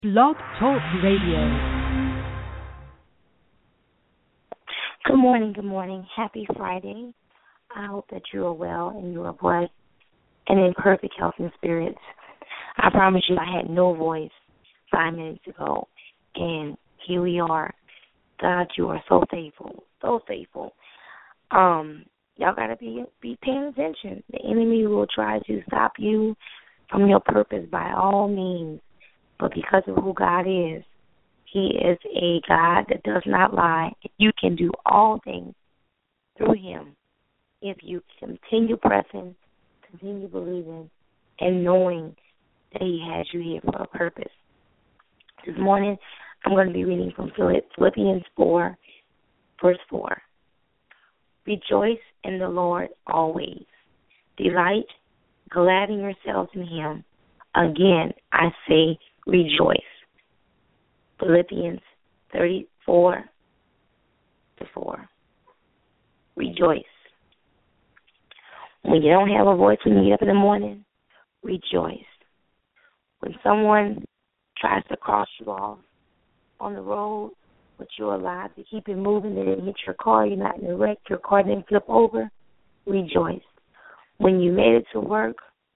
Blog Talk Radio. Good morning, good morning. Happy Friday. I hope that you are well and you are blessed and in perfect health and spirits. I promise you I had no voice 5 minutes ago, and here we are. God, you are so faithful, so faithful. Y'all got to be paying attention. The enemy will try to stop you from your purpose by all means, but because of who God is, He is a God that does not lie. You can do all things through Him if you continue pressing, continue believing, and knowing that He has you here for a purpose. This morning, I'm going to be reading from Philippians 4, verse 4. Rejoice in the Lord always. Delight, gladden yourselves in Him. Again, I say rejoice. Philippians 34:4. Rejoice. When you don't have a voice when you get up in the morning, rejoice. When someone tries to cross you off on the road, but you're alive to keep it moving, they didn't hit your car, you're not in a wreck, your car didn't flip over, rejoice. When you made it to work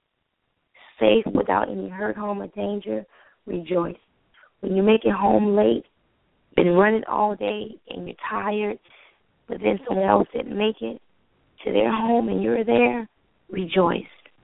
safe without any hurt, harm, or danger, rejoice. When you make it home late, been running all day and you're tired, but then someone else didn't make it to their home and you're there, rejoice.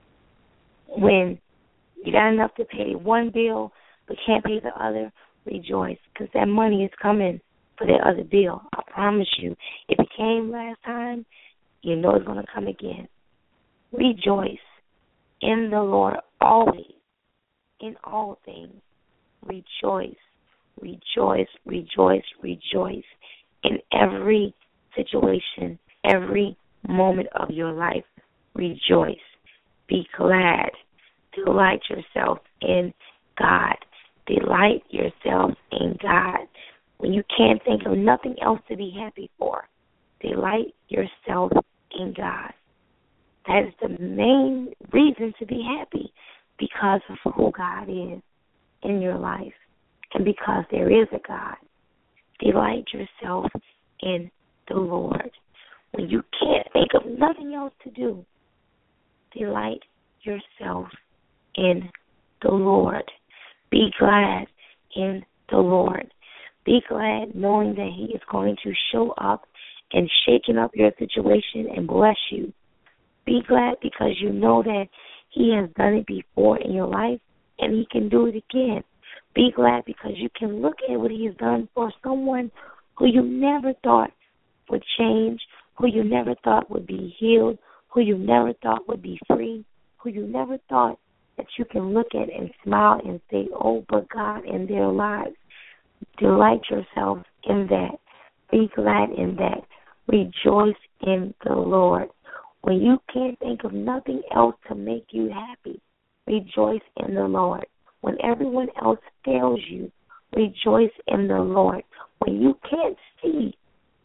When you got enough to pay one bill but can't pay the other, rejoice, because that money is coming for that other bill. I promise you. If it came last time, you know it's going to come again. Rejoice in the Lord always, in all things. Rejoice, rejoice, rejoice, rejoice in every situation, every moment of your life. Rejoice. Be glad. Delight yourself in God. Delight yourself in God. When you can't think of nothing else to be happy for, delight yourself in God. That is the main reason to be happy, because of who God is in your life and because there is a God. Delight yourself in the Lord. When you can't think of nothing else to do, delight yourself in the Lord. Be glad in the Lord. Be glad knowing that He is going to show up and shaking up your situation and bless you. Be glad because you know that He has done it before in your life and He can do it again. Be glad because you can look at what He has done for someone who you never thought would change, who you never thought would be healed, who you never thought would be free, who you never thought that you can look at and smile and say, oh, but God, in their lives. Delight yourself in that. Be glad in that. Rejoice in the Lord. When you can't think of nothing else to make you happy, rejoice in the Lord. When everyone else fails you, rejoice in the Lord. When you can't see,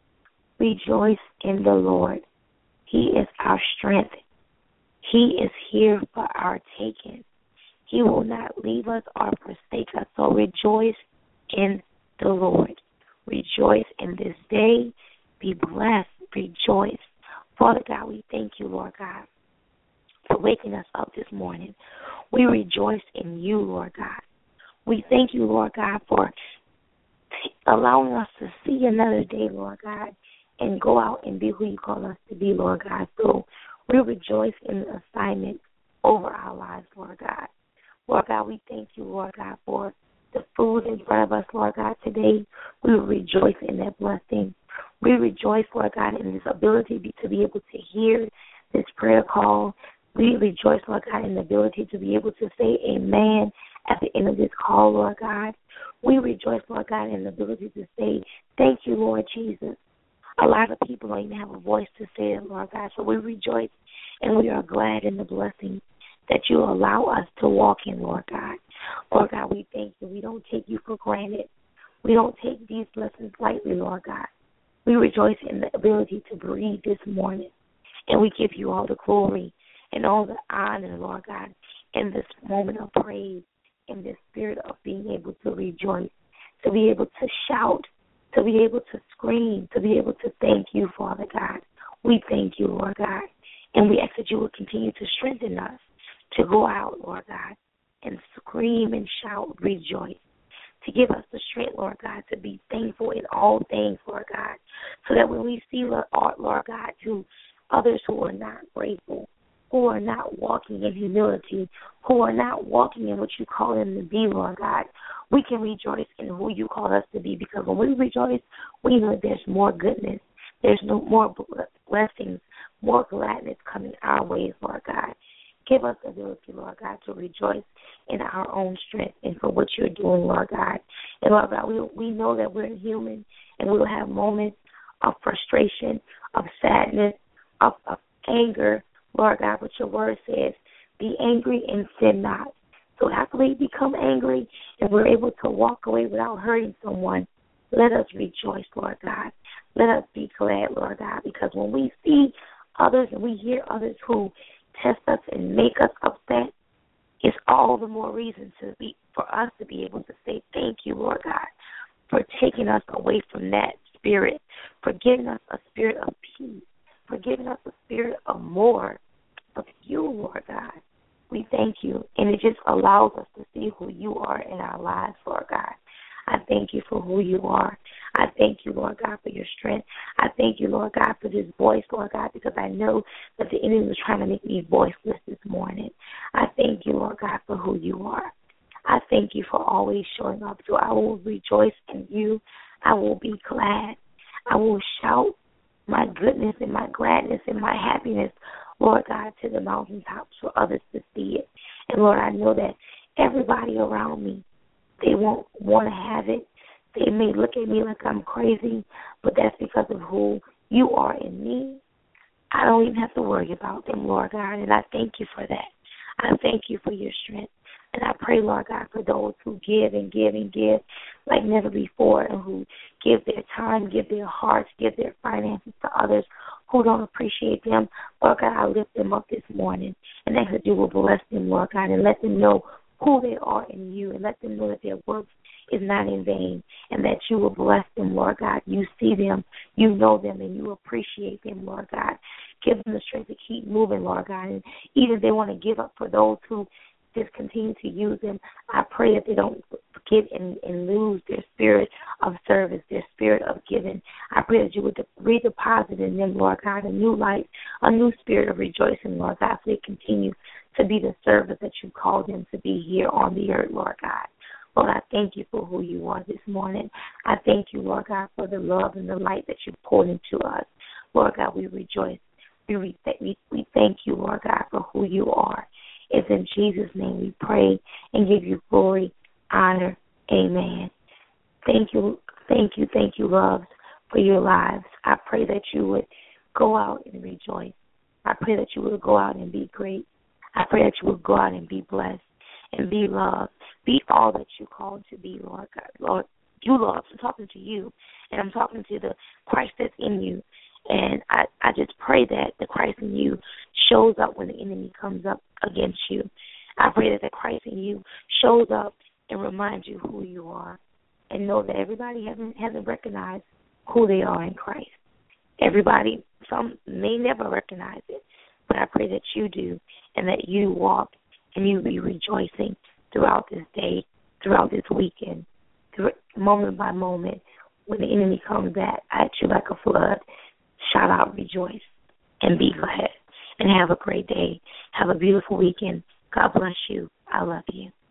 rejoice in the Lord. He is our strength. He is here for our taking. He will not leave us or forsake us. So rejoice in the Lord. Rejoice in this day. Be blessed. Rejoice. Father God, we thank you, Lord God, for waking us up this morning. We rejoice in you, Lord God. We thank you, Lord God, for allowing us to see another day, Lord God, and go out and be who you call us to be, Lord God. So we rejoice in the assignment over our lives, Lord God. Lord God, we thank you, Lord God, for the food in front of us, Lord God, today. We rejoice in that blessing. We rejoice, Lord God, in this ability to be able to hear this prayer call. We rejoice, Lord God, in the ability to be able to say amen at the end of this call, Lord God. We rejoice, Lord God, in the ability to say thank you, Lord Jesus. A lot of people don't even have a voice to say it, Lord God. So we rejoice and we are glad in the blessing that you allow us to walk in, Lord God. Lord God, we thank you. We don't take you for granted. We don't take these blessings lightly, Lord God. We rejoice in the ability to breathe this morning. And we give you all the glory and all the honor, Lord God, in this moment of praise in this spirit of being able to rejoice, to be able to shout, to be able to scream, to be able to thank you, Father God. We thank you, Lord God. And we ask that you will continue to strengthen us to go out, Lord God, and scream and shout, rejoice. To give us the strength, Lord God, to be thankful in all things, Lord God, so that when we see, Lord God, to others who are not grateful, who are not walking in humility, who are not walking in what you call them to be, Lord God, we can rejoice in who you call us to be, because when we rejoice, we know there's more goodness, there's no more blessings, more gladness coming our ways, Lord God. Give us the ability, Lord God, to rejoice in our own strength and for what you're doing, Lord God. And, Lord God, we know that we're human and we will have moments of frustration, of sadness, of anger, Lord God. But your word says, be angry and sin not. So after we become angry and we're able to walk away without hurting someone, let us rejoice, Lord God. Let us be glad, Lord God, because when we see others and we hear others who test us and make us upset, it's all the more reason for us to be able to say thank you, Lord God, for taking us away from that spirit, for giving us a spirit of peace, for giving us a spirit of more of you, Lord God. We thank you, and it just allows us to see who you are in our lives, Lord God. I thank you for who you are. I thank you, Lord God, for your strength. I thank you, Lord God, for this voice, Lord God, because I know that the enemy was trying to make me voiceless this morning. I thank you, Lord God, for who you are. I thank you for always showing up. So I will rejoice in you. I will be glad. I will shout my goodness and my gladness and my happiness, Lord God, to the mountaintops for others to see it. And, Lord, I know that everybody around me, they won't want to have it. They may look at me like I'm crazy, but that's because of who you are in me. I don't even have to worry about them, Lord God, and I thank you for that. I thank you for your strength. And I pray, Lord God, for those who give and give and give like never before, and who give their time, give their hearts, give their finances to others who don't appreciate them. Lord God, I lift them up this morning, and ask that you will bless them, Lord God, and let them know who they are in you, and let them know that their work is not in vain, and that you will bless them, Lord God. You see them, you know them, and you appreciate them, Lord God. Give them the strength to keep moving, Lord God. And even if they want to give up for those who just continue to use them, I pray that they don't forget and lose their spirit of service, their spirit of giving. I pray that you would redeposit in them, Lord God, a new life, a new spirit of rejoicing, Lord God, so they continue to be the service that you called them to be here on the earth, Lord God. Lord, I thank you for who you are this morning. I thank you, Lord God, for the love and the light that you poured into us. Lord God, we rejoice. We thank you, Lord God, for who you are. It's in Jesus' name we pray and give you glory, honor. Amen. Thank you, loves, for your lives. I pray that you would go out and rejoice. I pray that you would go out and be great. I pray that you would go out and be blessed and be loved. Be all that you called to be, Lord God. Lord, you love. I'm talking to you, and I'm talking to the Christ that's in you. And I just pray that the Christ in you shows up when the enemy comes up against you. I pray that the Christ in you shows up and reminds you who you are. And know that everybody hasn't recognized who they are in Christ. Everybody, some may never recognize it, but I pray that you do, and that you walk and you be rejoicing throughout this day, throughout this weekend, moment by moment. When the enemy comes at you like a flood, shout out, rejoice, and be glad. And have a great day. Have a beautiful weekend. God bless you. I love you.